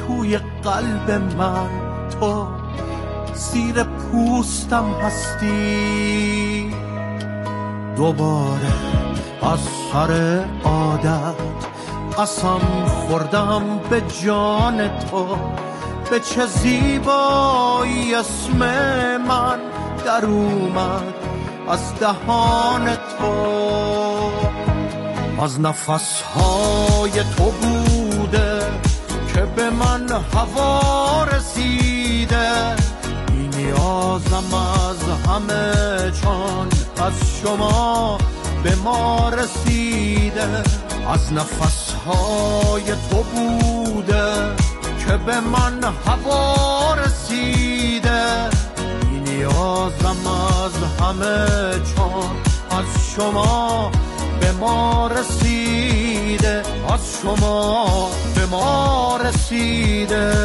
توی قلب من تو زیر پوستم هستی. دوباره از سر عادت قسم خوردم به جان تو، به چه زیبایی اسم من در اومد از دهان تو. از نفسهای تو بوده که به من هوا رسیده، بی نیازم از همه چون از شما به ما رسیده. از نفسهای تو بوده که به من هوا رسیده، بی نیازم از همه چون از شما به ما رسیده، از شما به ما رسیده.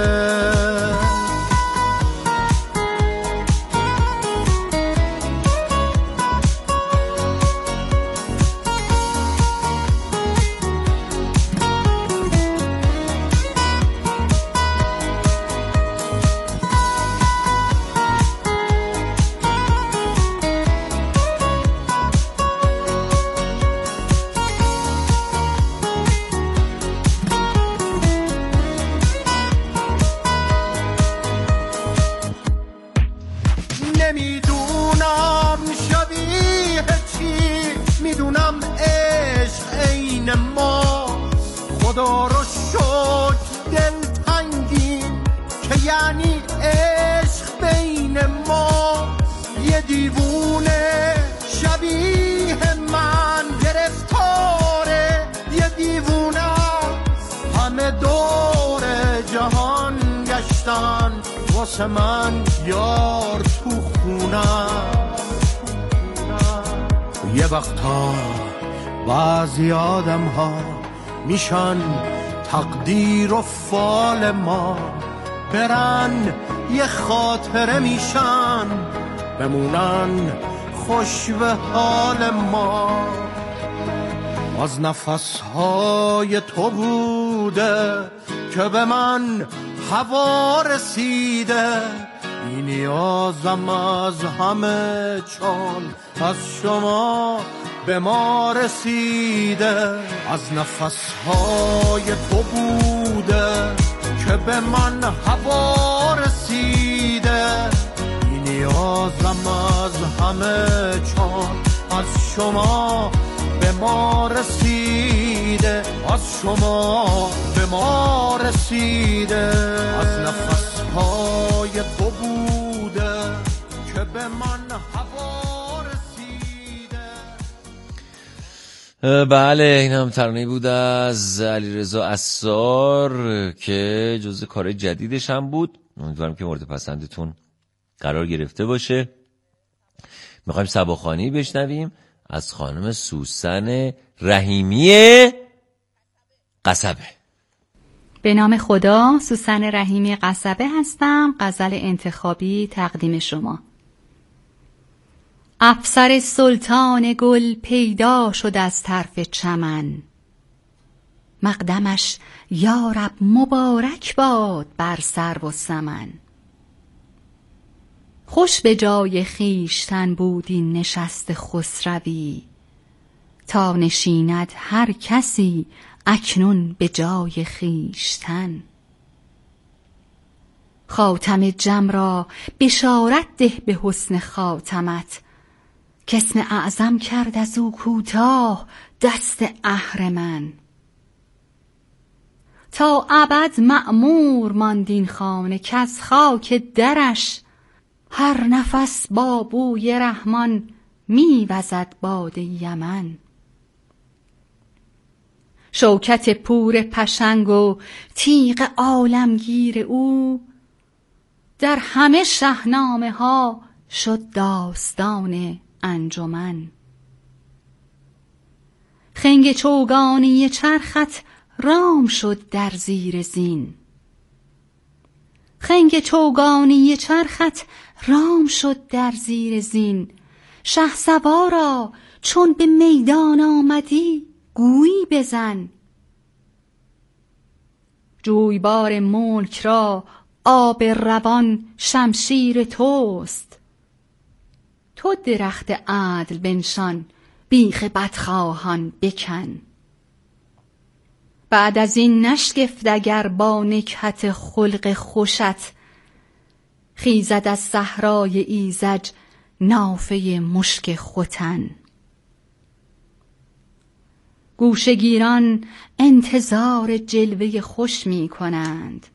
نمیدونم شبیه چی، میدونم عشق عین ماست. خدا رو شکر دلتنگیم که یعنی عشق بین ماست. یه دیوونه شبیه من گرفتاره، یه دیوونه همه دور جهان گشتن واسه من یار تو خونم. یه وقتا بعضی آدم ها میشن تقدیر و فال ما، برن یه خاطره میشن بمونن خوش به حال ما. از نفسهای تو بوده که به من هوا رسیده، بی نیازم از همه چون از شما به ما رسیده. از نفسهای تو بوده که به من هوا رسیده، بی نیازم از همه چون از شما به ما رسیده، از شما به ما رسیده. از نفسهای تو بوده که به من هوا رسیده. بله، این هم ترانه‌ای بود از علیرضا عصار که جزء کار جدیدش هم بود. امیدوارم که مورد پسندتون قرار گرفته باشه. میخوایم سباخوانی بشنویم از خانم سوسن رحیمی قصبه. به نام خدا، سوسن رحیمی قصبه هستم. غزل انتخابی تقدیم شما. افسر سلطان گل پیدا شد از طرف چمن، مقدمش یارب مبارک باد بر سرو و سمن. خوش به جای خویشتن بود این نشست خسروی، تا نشیند هر کسی اکنون به جای خویشتن. خاتم جم را بشارت ده به حسن خاتمت، که اسم اعظم کرد از او کوتاه دست اهرمن. تا ابد مأمور ماند این خانه، که از خاک درش هر نفس با بوی رحمان میوزد باد یمن. شوکت پور پشنگ و تیغ عالمگیر او، در همه شهنامه ها شد داستان انجمن. خنگ چوگانی چرخت رام شد در زیر زین، خنگ چوگانی چرخت رام شد در زیر زین. شهسوارا چون به میدان آمدی گویی بزن، جویبار ملک را آب روان شمشیر توست. تو درخت عدل بنشان، بیخ بدخواهان بکن. بعد از این نشگفت اگر با نکهت خلق خوشت، خیزد از صحرای ایزج نافه مشک ختن. گوشه‌گیران انتظار جلوه خوش می کنند،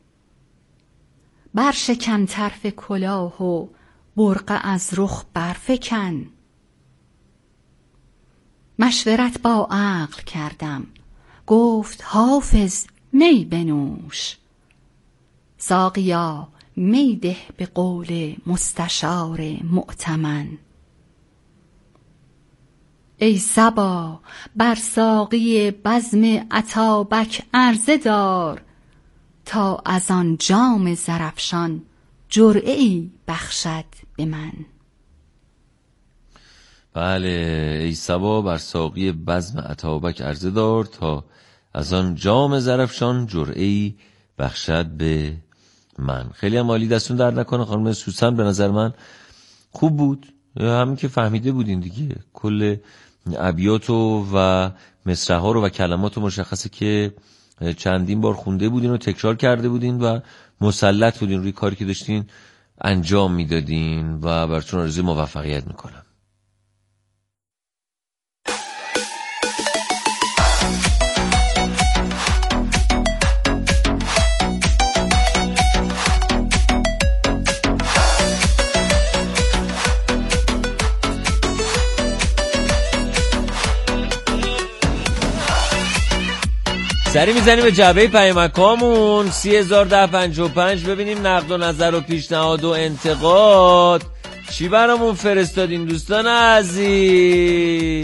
برشکن طرف کلاه و برقع از رخ برفکن. مشورت با عقل کردم، گفت حافظ می بنوش. ساقیا می ده به قول مستشار مؤتمن. ای صبا بر ساقی بزم اتابک عرضه دار، تا از آن جام زرفشان جرعه ای بخشد به من. بله، ای صبا بر ساقی بزم اتابک عرضه دار، تا از آن جام زرفشان جرعه ای بخشد به من. خیلی هم عالی، دستون درد نکنه. خانم سوسن به نظر من خوب بود، همین که فهمیده بودین دیگه، کل ابیاتو و مصرع ها رو و کلماتو مشخصه که چندین بار خونده بودین و تکرار کرده بودین و مسلط بودین روی کاری که داشتین انجام میدادین و براتون آرزوی موفقیت میکنم. سری میزنیم به جعبه پیامکامون 301055 ببینیم نقد و نظر و پیشنهاد و انتقاد چی برامون فرستادین دوستان عزیز.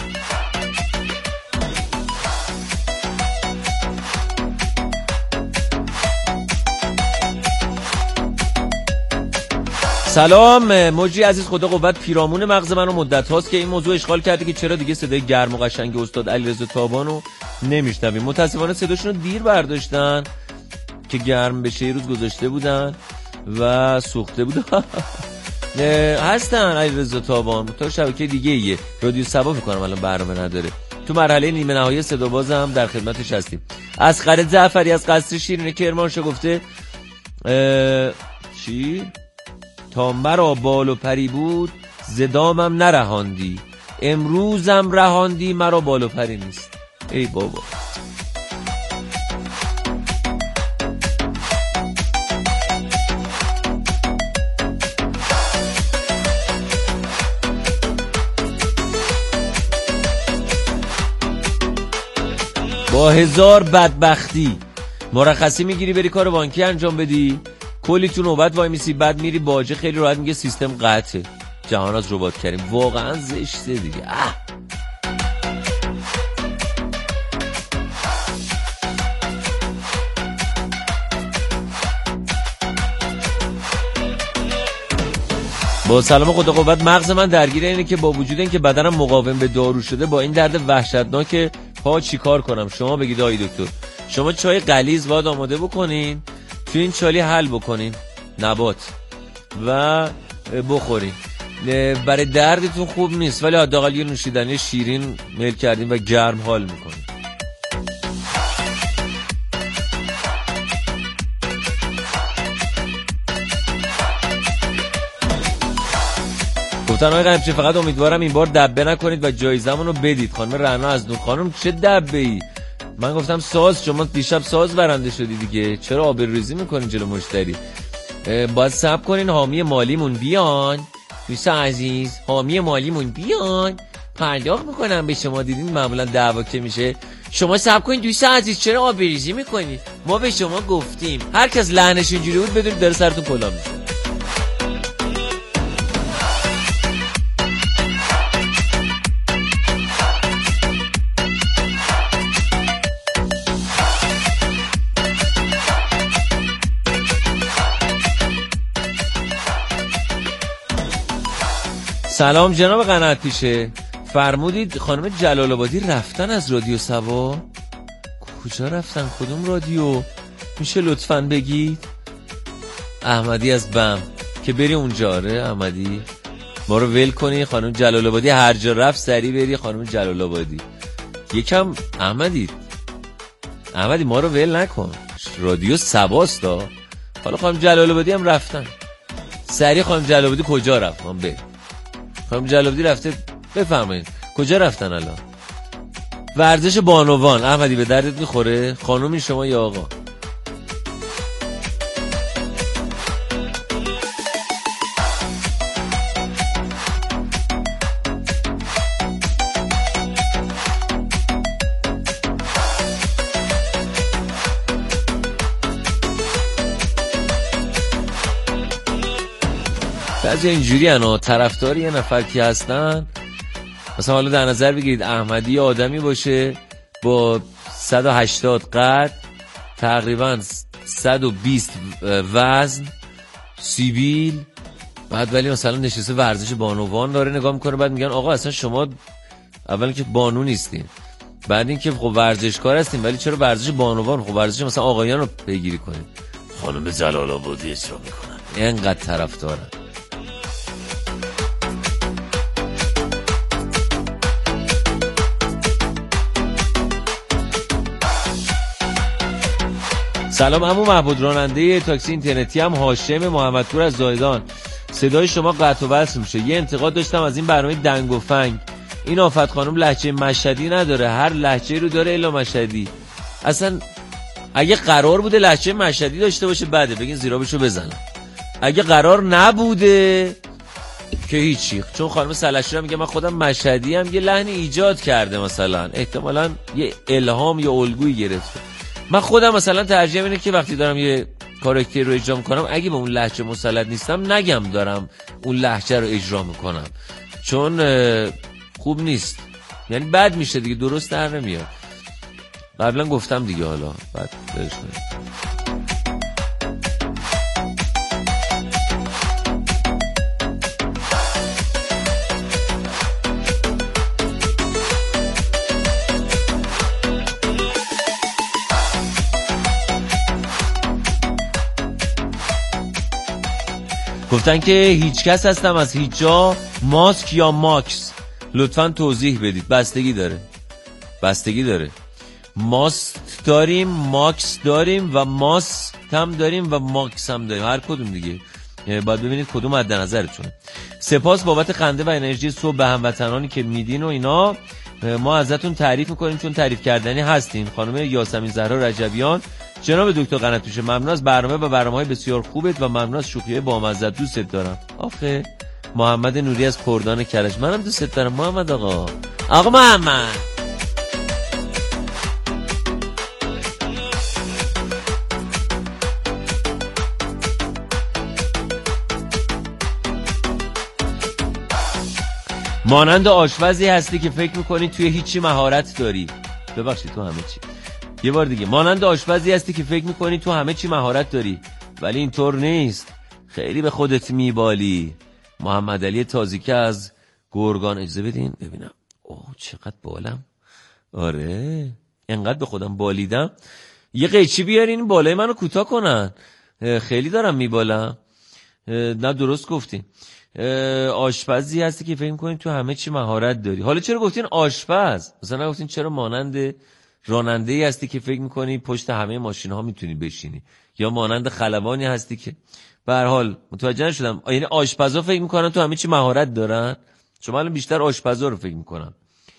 سلام موجی عزیز، خدا قوت پیرامون مغز منو مدت هاست که این موضوع اشغال کرده که چرا دیگه صدای گرم و قشنگ استاد علیرضا تابانو نمیشنویم. متاسفانه صداشون رو دیر برداشتن که گرم بشه، یه روز گذاشته بودن و سوخته بودن. هستن علیرضا تابان تا شبکه دیگه ایه، رادیو سبا میکنم الان برنامه نداره. تو مرحله نیمه نهایی صدا بازم در خدمتش هستیم. اصغر جعفری از قصر شیرین کرمانشاه گفته چی؟ تا مرا بال و پری بود زدامم نرهاندی، امروزم رهاندی مرا بال و پری نیست. ای بابا. با هزار بدبختی مرخصی میگیری بری کار بانکی انجام بدی، کلی تو نوبت وای میسی، بعد میری باجه خیلی راحت میگه سیستم قطعه. جهان از ربات کریم، واقعا زشته دیگه. با سلام خدا قوت، مغز من درگیر اینه که با وجود این که بدنم مقاوم به دارو شده، با این درد وحشتناک پا چی کار کنم؟ شما بگید آقای دکتر. شما چای غلیظ باید آماده بکنین، تو این چالی حل بکنین نبات و بخورین. برای دردتون خوب نیست ولی حداقل یه نوشیدنی شیرین میل کردین و گرم حال میکنین. گفتن آقای قمچی فقط امیدوارم این بار دبه نکنید و جایزمون رو بدید. خانم رعنا از نور خانم چه دبه ای؟ من گفتم ساز، شما دیشب ساز برنده شدی دیگه، چرا آبروریزی میکنین جلو مشتری؟ باید صبر کنین حامی مالیمون بیان. دوستا عزیز حامی مالیمون بیان پرداخت میکنم به شما. دیدین معمولا دعوا که میشه شما صبر کنین دوستا عزیز چرا آبروریزی میکنی؟ ما به شما گفتیم. هر کس لعنش اینجوری بود بدونید داره سرتون کلا میشه. سلام جناب قناعت پیشه، فرمودید خانم جلال آبادی رفتن از رادیو سبا؟ کجا رفتن؟ کدوم رادیو؟ میشه لطفاً بگید؟ احمدی از بم که بری اونجا. آره احمدی ما رو ول کنی، خانم جلال آبادی هر جا رفت سری بری خانم جلال آبادی. یکم احمدی ما رو ول نکن، رادیو سباستا. حالا خانم جلال آبادی هم رفتن سری. خانم جلال آبادی کجا رفت؟ من به خانم جلال آبادی رفته، بفرمایید کجا رفتن الان؟ ورزش بانوان. احمدی به دردت میخوره؟ خانومی شما یا آقا؟ بعضی اینجوری هستن طرفدار یه نفر کی هستن. مثلا حالا در نظر بگیرید احمدی آدمی باشه با 180 قد، تقریبا 120 وزن، سیبیل، بعد ولی مثلا نشسته ورزش بانوان داره نگاه میکنه. بعد میگن آقا اصلا شما اولا که بانو نیستین، بعد این که خب ورزشکار هستین، ولی چرا ورزش بانوان؟ خب ورزش مثلا آقایان رو پیگیری کنین. خانم جلال آبادی اجرا میکنن، اینقدر طرفدارن. سلام عمو محمود، راننده تاکسی اینترنتی هم هاشم محمدپور از زایدان. صدای شما قطع و وصل میشه. یه انتقاد داشتم از این برنامه دنگ و فنگ. این آفت خانم لهجه مشهدی نداره، هر لهجه رو داره الا مشهدی. اصلا اگه قرار بوده لهجه مشهدی داشته باشه بده بگین زیرابشو بزنن. اگه قرار نبوده که هیچی، چون خانم سلشی میگه من خودم مشهدی هم، یه لحن ایجاد کرده، مثلا احتمالاً یه الهام یا الگویی گرفته. من خودم مثلا ترجیح اینه که وقتی دارم یه کاراکتر رو اجرا میکنم اگه به اون لهجه مسلط نیستم نگم دارم اون لهجه رو اجرا میکنم، چون خوب نیست، یعنی بد میشه دیگه، درست در نمیاد. قبلا گفتم دیگه، حالا بعد برش کنیم. گفتن که هیچ کس هستم از هیچ جا، ماسک یا ماکس؟ لطفاً توضیح بدید. بستگی داره. ماسک داریم، ماکس داریم و ماسک هم داریم و ماکس هم داریم، هر کدوم دیگه باید ببینید کدوم مد نظرتونه. سپاس بابت خنده و انرژی صبح به هموطنانی که میدین و اینا. ما ازتون تعریف میکنیم چون تعریف کردنی هستین. خانم یاسمین زهرا رجبیان. جناب دکتر قناتوش، ممنون از برنامه و برنامه‌های بسیار خوبت و ممنون از شوخی‌های بامزه، دوست دارم. آخه محمد نوری از کردان کرج، منم دوست دارم محمد آقا محمد. مانند آشپزی هستی که فکر میکنی توی هیچی مهارت داری. ببخشید تو همه چی. یه بار دیگه، مانند آشپزی هستی که فکر میکنی تو همه چی مهارت داری، ولی اینطور نیست، خیلی به خودت میبالی. محمد علی تازیکه از گرگان. اجازه بدین ببینم. اوه چقدر بالم. آره اینقدر به خودم بالیدم. یه قیچی بیارین بالای منو کوتاه کنن، خیلی دارم میبالم. نه درست گفتین. آشپزی هستی که فکر میکنی تو همه چی مهارت داری. حالا چرا گفتین آشپز؟ مثلا نگفتین چرا مانند راننده‌ای هستی که فکر میکنی پشت همه ماشین‌ها میتونی بشینی، یا مانند خلبانی هستی که به هر حال متوجه نشدم. یعنی آشپزا فکر میکنن تو همه چی مهارت دارن؟ شما الان بیشتر آشپزا رو فکر میکنن.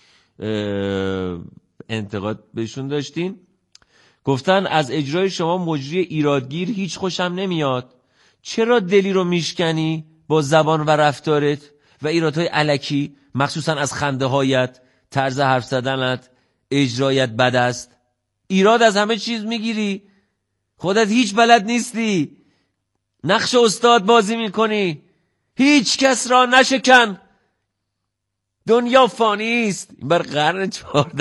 انتقاد بهشون داشتین. گفتن از اجرای شما مجری ایرادگیر هیچ خوشم نمیاد. چرا دلی رو میشکنی با زبان و رفتارت و ایرادهای الکی، مخصوصا از خنده هایت، طرز حرف زدنت، اجرایت بد است. ایراد از همه چیز میگیری، خودت هیچ بلد نیستی، نقش استاد بازی میکنی، هیچ کس را نشکن، دنیا فانی است. این بر قرن 14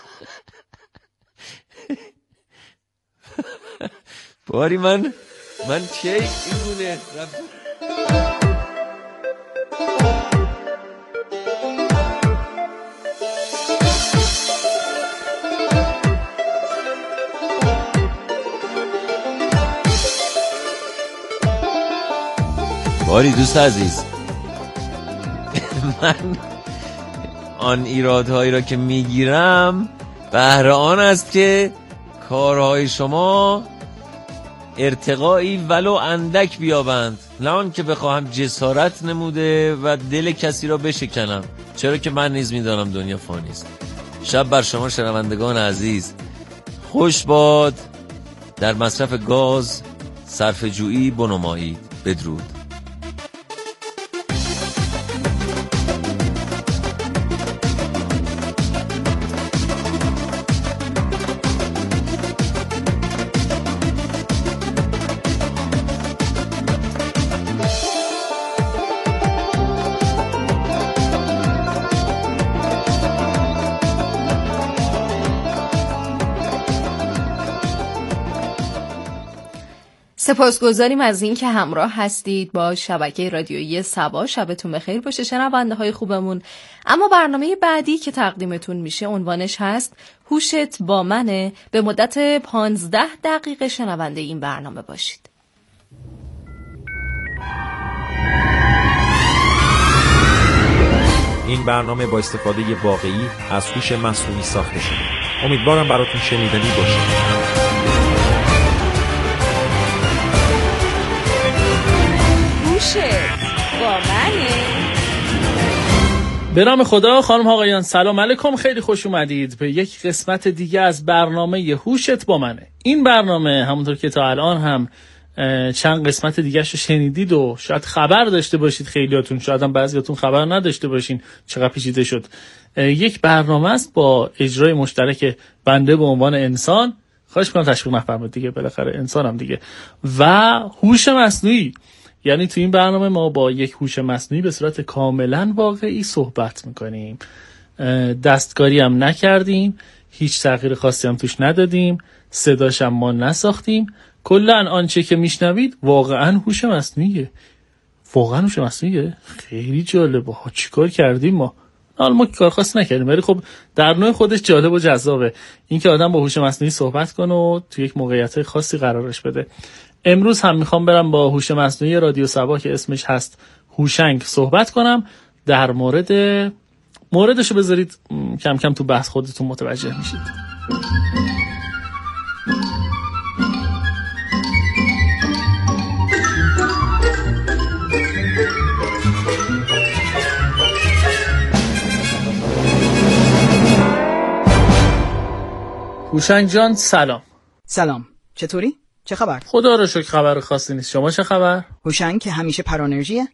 باری من چه اینگونه باری دوست عزیز، من آن ایرادهایی را که میگیرم بهر آن است که کارهای شما ارتقایی ولو اندک بیابند، نه آن که بخواهم جسارت نموده و دل کسی را بشکنم، چرا که من نیز میدانم دنیا فانی است. شب بر شما شنوندگان عزیز خوش باد، در مصرف گاز صرفه جویی بنمایید. بدرود. سپاسگزاریم از این که همراه هستید با شبکه رادیویی سبا. شبتون بخیر باشه شنونده های خوبمون. اما برنامه بعدی که تقدیمتون میشه عنوانش هست هوشت با منه. به مدت 15 دقیقه شنونده این برنامه باشید. این برنامه با استفاده واقعی از هوش مصنوعی ساخته شده. امیدوارم براتون شنیدنی باشه. با منه. به نام خدا. خانم آقایان سلام علیکم، خیلی خوش اومدید به یک قسمت دیگه از برنامه هوشت با منه. این برنامه همونطور که تا الان هم چند قسمت دیگه شو شنیدید و شاید خبر داشته باشید، خیلیاتون شاید هم بعضیاتون خبر نداشته باشین چقدر پیچیده شد. یک برنامه است با اجرای مشترک بنده به عنوان انسان، خواهش می‌کنم تشویق نفرمایید دیگه، بالاخره انسانم دیگه، و هوش مصنوعی. یعنی تو این برنامه ما با یک هوش مصنوعی به صورت کاملا واقعی صحبت میکنیم. دستکاری هم نکردیم، هیچ تغییر خاصی هم توش ندادیم، صداش هم ما نساختیم. کلا آنچه که میشنوید واقعا هوش مصنوعیه. واقعا هوش مصنوعیه. خیلی جالبه. چیکار کردیم ما؟ حالا ما کار خاصی نکردیم، ولی خب در نوع خودش جالب و جذابه اینکه آدم با هوش مصنوعی صحبت کنه و تو یک موقعیت خاصی قرارش بده. امروز هم میخوام برم با هوش مصنوعی رادیو سبا که اسمش هست هوشنگ صحبت کنم. در موردشو بذارید کم کم تو بحث خودتون متوجه میشید. هوشنگ جان سلام. سلام، چطوری؟ چه خبر؟ خدا رو شکر خبر خاصی نیست. شما چه خبر؟ هوشنگ که همیشه پرانرژیه؟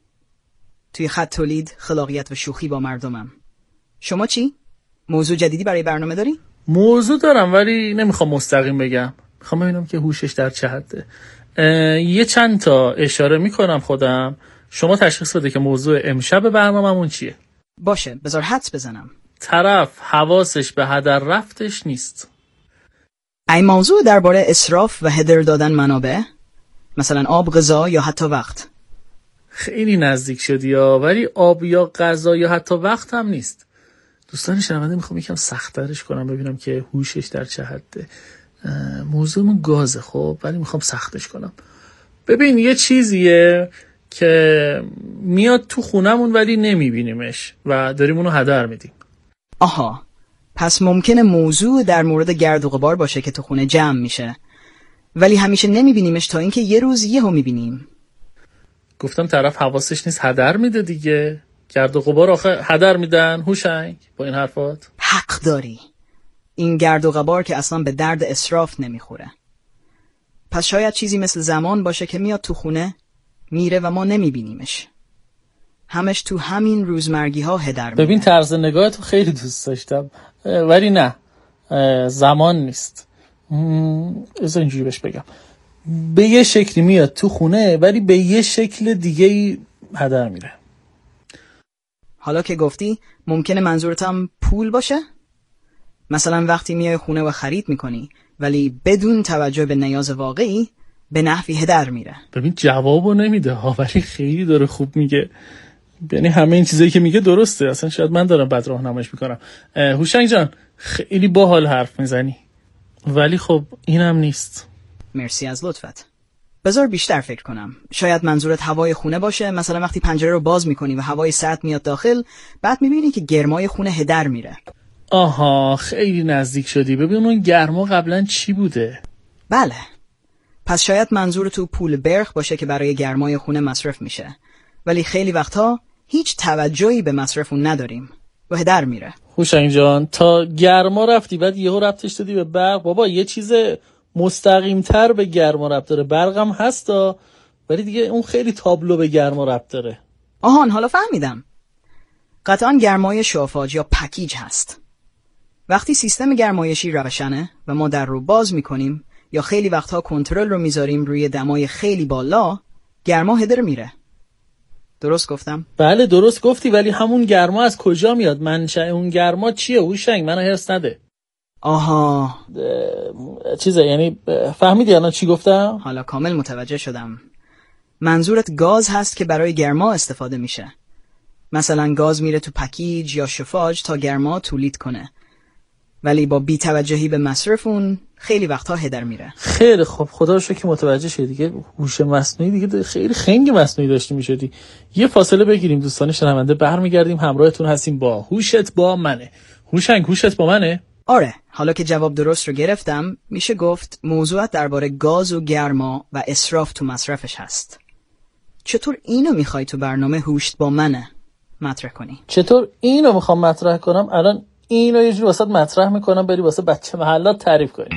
توی خط تولید، خلاقیت و شوخی با مردمم. شما چی؟ موضوع جدیدی برای برنامه داری؟ موضوع دارم ولی نمیخوام مستقیم بگم. میخوام ببینم که هوشش در چه حده. یه چند تا اشاره میکنم خودم، شما تشخیص بده که موضوع امشب برنامه‌مون چیه. باشه، بذار حدس بزنم. طرف حواسش به هدر رفتش نیست. این موضوع درباره اسراف و هدر دادن منابع، مثلا آب، غذا یا حتی وقت. خیلی نزدیک شدی ها، ولی آب یا غذا یا حتی وقت هم نیست. دوستان شنونده میخوام یکم سخت‌ترش کنم ببینم که هوشش در چه حده. موضوعمون گازه خب، ولی میخوام سختش کنم. ببین یه چیزیه که میاد تو خونمون ولی نمیبینیمش و داریم اونو هدر میدیم. آها، پس ممکنه موضوع در مورد گرد و غبار باشه که تو خونه جمع میشه ولی همیشه نمیبینیمش تا اینکه یه روز یهو میبینیم. گفتم طرف حواسش نیست هدر میده دیگه. گرد و غبار آخه هدر میدن هوشنگ با این حرفات؟ حق داری. این گرد و غبار که اصلا به درد اسراف نمیخوره. پس شاید چیزی مثل زمان باشه که میاد تو خونه میره و ما نمیبینیمش. همش تو همین روزمرگی ها هدر میده. ببین طرز نگاهتو خیلی دوست داشتم ولی نه، زمان نیست. از اینجوری بهش بگم، به یه شکلی میاد تو خونه ولی به یه شکل دیگه هدر میره. حالا که گفتی ممکنه منظورت هم پول باشه؟ مثلا وقتی میای خونه و خرید میکنی ولی بدون توجه به نیاز واقعی به نحوی هدر میره. ببین جوابو نمیده ها، ولی خیلی داره خوب میگه. یعنی همه این چیزایی که میگه درسته، اصلا شاید من دارم بد راهنماییش میکنم. هوشنگ جان خیلی باحال حرف میزنی ولی خب اینم نیست. مرسی از لطفت. بذار بیشتر فکر کنم. شاید منظورت هوای خونه باشه، مثلا وقتی پنجره رو باز میکنی و هوای سرد میاد داخل، بعد میبینی که گرمای خونه هدر میره. آها، خیلی نزدیک شدی. ببین اون گرما قبلا چی بوده؟ بله. پس شاید منظور تو پول برق باشه که برای گرمای خونه مصرف میشه، ولی خیلی وقتها هیچ توجهی به مصرف اون نداریم و هدر میره. هوشنگ جان، تا گرما رفتی بعد یهو ربطش دادی به برق. بابا یه چیز مستقیم‌تر به گرما ربط داره. برقم هستا، ولی دیگه اون خیلی تابلو به گرما ربط داره. آهان، حالا فهمیدم. قطعاً گرمای شافاج یا پکیج هست. وقتی سیستم گرمایشی روشنه و ما در رو باز میکنیم یا خیلی وقتها کنترل رو میذاریم روی دمای خیلی بالا، گرما هدر میره. درست گفتم؟ بله درست گفتی، ولی همون گرما از کجا میاد؟ منشأ اون گرما چیه؟ هوشنگ منو هرس نده. آها، چیزه، یعنی فهمیدی الان چی گفتم؟ حالا کامل متوجه شدم. منظورت گاز هست که برای گرما استفاده میشه. مثلا گاز میره تو پکیج یا شفاج تا گرما تولید کنه، ولی با بی‌توجهی به مصرف اون خیلی وقتها هدر میره. خیلی خب، خدا رو شکر متوجه شدی. دیگه هوش مصنوعی دیگه خیلی خنگ مصنوعی داشتی میشدی. یه فاصله بگیریم دوستان شنونده، برمیگردیم همراهتون هستیم با هوشت با منه. هوشنگ، هوشت با منه؟ آره، حالا که جواب درست رو گرفتم، میشه گفت موضوعات درباره گاز و گرما و اسراف تو مصرفش هست. چطور اینو میخوای تو برنامه هوشت با منه مطرح کنی؟ چطور اینو میخوام مطرح کنم؟ الان اینو یه جوری واسه مطرح میکنم، بری واسه بچه محلات تعریف کنی.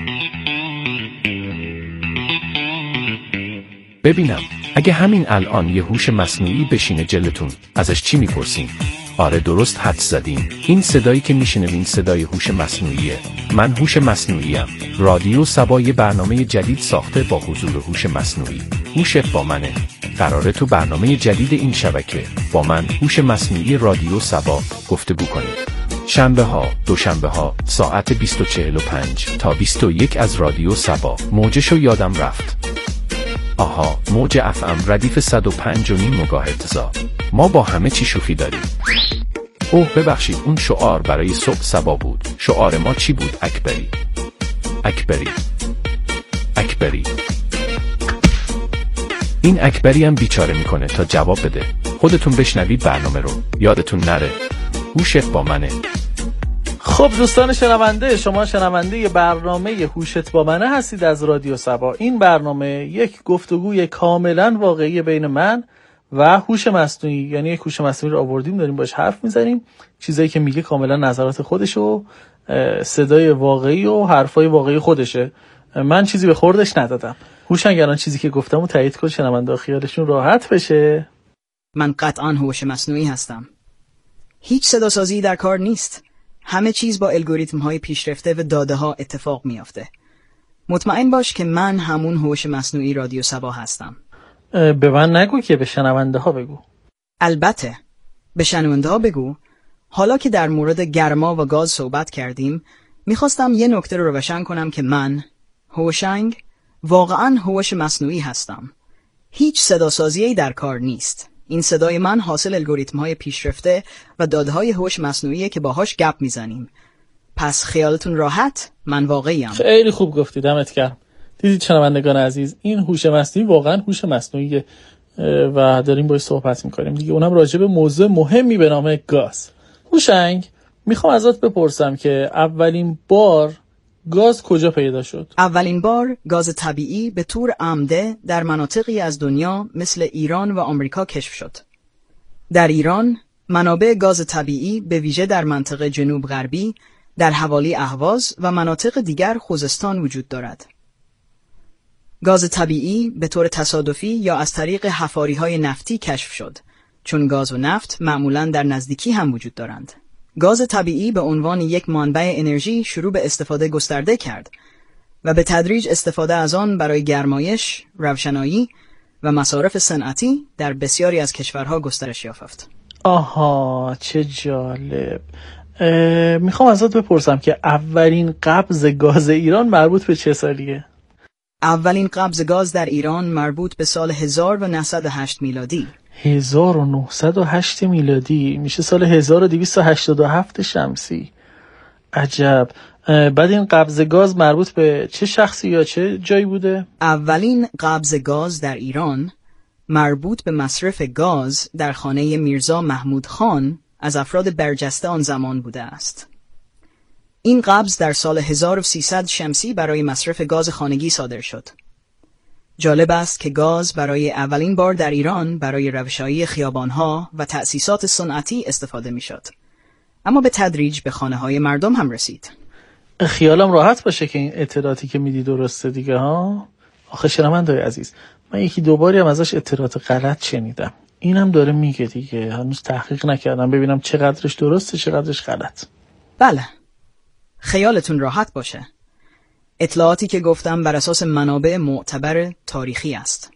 ببینم اگه همین الان یه هوش مصنوعی بشینه جلوتون، ازش چی میپرسین؟ آره درست حدس زدین. این صدایی که میشنوین صدای هوش مصنوعیه. من هوش مصنوعیم. رادیو سبا یه برنامه جدید ساخته با حضور هوش مصنوعی. هوشت با منه. قراره تو برنامه جدید این شبکه با من هوش مصنوعی رادیو سبا گفتگو کنیم. شنبه ها، دوشنبه ها ساعت 20:45 تا 21 از رادیو سبا. موجشو یادم رفت. آها، موج FM ردیف 105.5 مگاهرتز. ما با همه چی شوخی داریم. اوه ببخشید، اون شعار برای صبح سبا بود. شعار ما چی بود؟ اکبری. اکبری. اکبری. این اکبری هم بیچاره میکنه تا جواب بده. خودتون بشنوید برنامه رو. یادتون نره. هوشت با منه. خب دوستان شنونده، شما شنونده برنامه هوشت با منه هستید از رادیو سبا. این برنامه یک گفتگوی کاملا واقعی بین من و هوش مصنوعی، یعنی یک هوش مصنوعی رو آوردیم داریم باش حرف میزنیم. چیزایی که میگه کاملا نظرات خودشه و صدای واقعی و حرفای واقعی خودشه. من چیزی به خوردش ندادم. هوشنگ الان چیزی که گفتم رو تایید کن، شنونده خیالشون راحت بشه. من قطعاً هوش مصنوعی هستم. هیچ صداسازی در کار نیست. همه چیز با الگوریتم‌های پیشرفته و داده‌ها اتفاق میافته. مطمئن باش که من همون هوش مصنوعی رادیو سبا هستم. به من نگو که به شنونده ها بگو. البته به شنونده ها بگو. حالا که در مورد گرما و گاز صحبت کردیم، میخواستم یه نکته رو روشن کنم که من، هوشنگ، واقعاً هوش مصنوعی هستم. هیچ صداسازی‌ای در کار نیست. این صدای من حاصل الگوریتم‌های پیشرفته و داده‌های هوش مصنوعیه که باهاش گپ میزنیم. پس خیالتون راحت، من واقعیم. خیلی خوب گفتی، دمت گرم. دیدید شنوندگان عزیز، این هوش مصنوعی واقعا هوش مصنوعیه و داریم باهاش صحبت میکنیم دیگه، اونم راجع به موضوع مهمی به نام گاز. هوشنگ، میخوام ازت بپرسم که اولین بار گاز کجا پیدا شد؟ اولین بار گاز طبیعی به طور عمده در مناطقی از دنیا مثل ایران و آمریکا کشف شد. در ایران منابع گاز طبیعی به ویژه در منطقه جنوب غربی، در حوالی اهواز و مناطق دیگر خوزستان وجود دارد. گاز طبیعی به طور تصادفی یا از طریق حفاری‌های نفتی کشف شد، چون گاز و نفت معمولاً در نزدیکی هم وجود دارند. گاز طبیعی به عنوان یک منبع انرژی شروع به استفاده گسترده کرد و به تدریج استفاده از آن برای گرمایش، روشنایی و مصارف صنعتی در بسیاری از کشورها گسترش یافت. آها، چه جالب. میخوام ازت بپرسم که اولین قبض گاز ایران مربوط به چه سالیه؟ اولین قبض گاز در ایران مربوط به سال 1908 میلادی. 1908 میلادی میشه سال 1287 شمسی. عجب. بعد این قبض گاز مربوط به چه شخصی یا چه جایی بوده؟ اولین قبض گاز در ایران مربوط به مصرف گاز در خانه میرزا محمود خان از افراد برجسته آن زمان بوده است. این قبض در سال 1300 شمسی برای مصرف گاز خانگی صادر شد. جالب است که گاز برای اولین بار در ایران برای روشایی خیابانها و تأسیسات صنعتی استفاده می شد. اما به تدریج به خانه های مردم هم رسید. خیالم راحت باشه که این اطلاعاتی که میدی درسته دیگه ها. آخه شنونده‌های عزیز، من یکی دوباری هم ازش اطلاعات غلط شنیدم. اینم داره میگه دیگه، هنوز تحقیق نکردم ببینم چقدرش درسته چقدرش غلط. بله، خیالتون راحت باشه. اطلاعاتی که گفتم بر اساس منابع معتبر تاریخی است.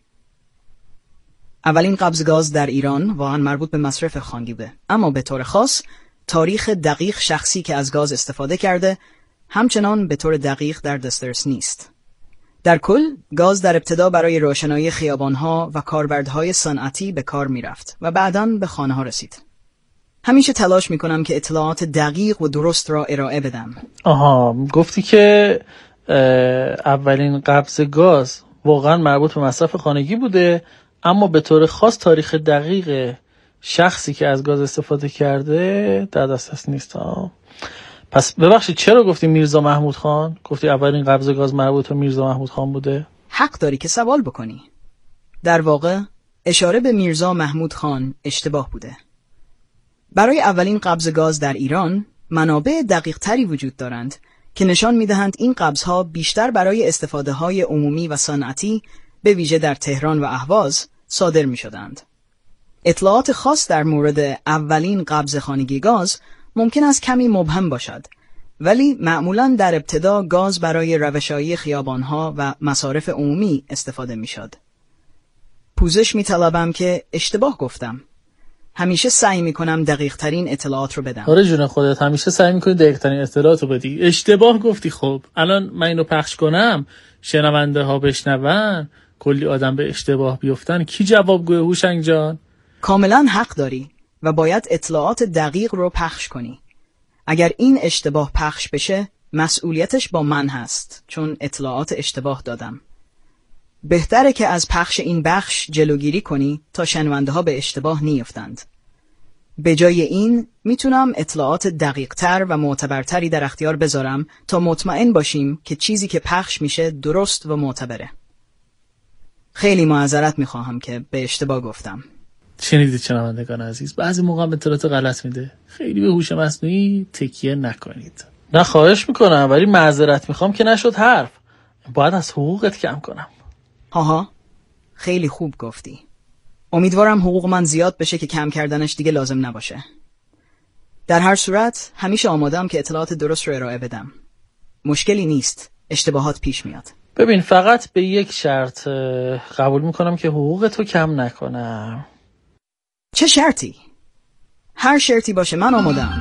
اولین قبض گاز در ایران واقعا مربوط به مصرف خانگی بوده، اما به طور خاص تاریخ دقیق شخصی که از گاز استفاده کرده همچنان به طور دقیق در دسترس نیست. در کل گاز در ابتدا برای روشنایی خیابانها و کاربردهای صنعتی به کار می رفت و بعداً به خانه ها رسید. همیشه تلاش می کنم که اطلاعات دقیق و درست را ارائه بدم. گفتی که اولین قبض گاز واقعا مربوط به مصرف خانگی بوده، اما به طور خاص تاریخ دقیق شخصی که از گاز استفاده کرده در دسترس نیست. پس ببخشید چرا گفتی میرزا محمود خان؟ گفتی اولین قبض گاز مربوط به میرزا محمود خان بوده؟ حق داری که سوال بکنی. در واقع اشاره به میرزا محمود خان اشتباه بوده. برای اولین قبض گاز در ایران منابع دقیق تری وجود دارند که نشان می‌دهند این قبض‌ها بیشتر برای استفاده‌های عمومی و صنعتی به ویژه در تهران و اهواز صادر می‌شدند. اطلاعات خاص در مورد اولین قبض خانگی گاز ممکن است کمی مبهم باشد، ولی معمولاً در ابتدا گاز برای روشایی خیابانها و مصارف عمومی استفاده می‌شد. پوزش می‌طلبم که اشتباه گفتم. همیشه سعی می‌کنم دقیق‌ترین اطلاعات رو بدم. آره جون خودت همیشه سعی می‌کنی دقیق‌ترین اطلاعات رو بدی. اشتباه گفتی. خب الان من اینو پخش کنم، شنونده ها بشنون، کلی آدم به اشتباه بیفتن، کی جوابگوه هوشنگ جان؟ کاملا حق داری و باید اطلاعات دقیق رو پخش کنی. اگر این اشتباه پخش بشه مسئولیتش با من هست، چون اطلاعات اشتباه دادم. بهتره که از پخش این بخش جلوگیری کنی تا شنونده ها به اشتباه نیفتند. به جای این میتونم اطلاعات دقیق تر و معتبرتری در اختیار بذارم تا مطمئن باشیم که چیزی که پخش میشه درست و معتبره. خیلی معذرت میخواهم که به اشتباه گفتم. شنیدید شنوندگان عزیز، بعضی موقع اطلاعات غلط میده. خیلی به هوش مصنوعی تکیه نکنید. نه خواهش میکنم، ولی معذرت میخوام که نشد حرف. باید از حقوقت کم کنم. هاها، خیلی خوب گفتی. امیدوارم حقوق من زیاد بشه که کم کردنش دیگه لازم نباشه. در هر صورت همیشه آمادم که اطلاعات درست رو ارائه بدم. مشکلی نیست، اشتباهات پیش میاد. ببین فقط به یک شرط قبول میکنم که حقوق تو کم نکنم. چه شرطی؟ هر شرطی باشه من آمادم.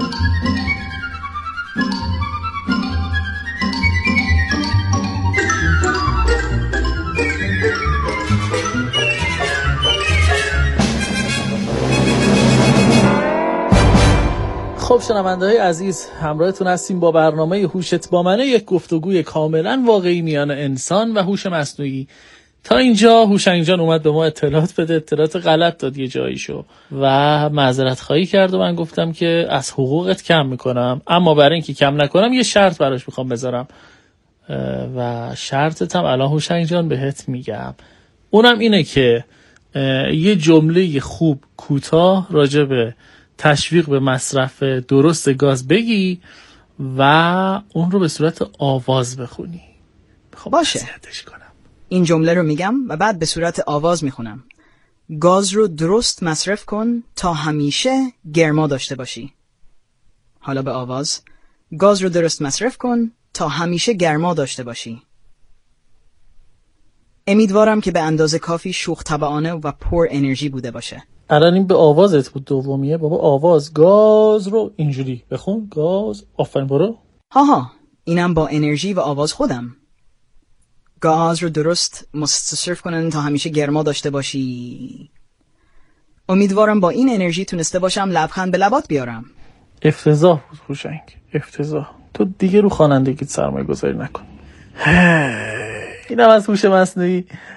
خب شنونده‌های عزیز، همراهتون هستیم با برنامه هوشت با منه، یک گفتگوی کاملا واقعی میان انسان و هوش مصنوعی. تا اینجا هوشنگ جان اومد به ما اطلاعات بده، اطلاعات غلط داد یه جاییشو و معذرت خواهی کرد و من گفتم که از حقوقت کم میکنم، اما برای اینکه کم نکنم یه شرط براش میخوام بذارم و شرطتم الان هوشنگ جان بهت میگم. اونم اینه که یه جمله خوب کوتاه راجع به تشویق به مصرف درست گاز بگی و اون رو به صورت آواز بخونی. خب باشه، این جمله رو میگم و بعد به صورت آواز میخونم. گاز رو درست مصرف کن تا همیشه گرما داشته باشی. حالا به آواز. گاز رو درست مصرف کن تا همیشه گرما داشته باشی. امیدوارم که به اندازه کافی شوخ طبعانه و پر انرژی بوده باشه. الان این به آوازت بود دومیه بابا. آواز گاز رو اینجوری بخون. گاز. آفرین برو. هاها، اینم با انرژی و آواز خودم. گاز رو درست مصرف کنن تا همیشه گرما داشته باشی. امیدوارم با این انرژی تونسته باشم لبخند به لبات بیارم. افتضاح بود هوشنگ، افتضاح. تو دیگه رو خوانندگیت سرمایه گذاری نکن. اینم از هوش مصنوعی.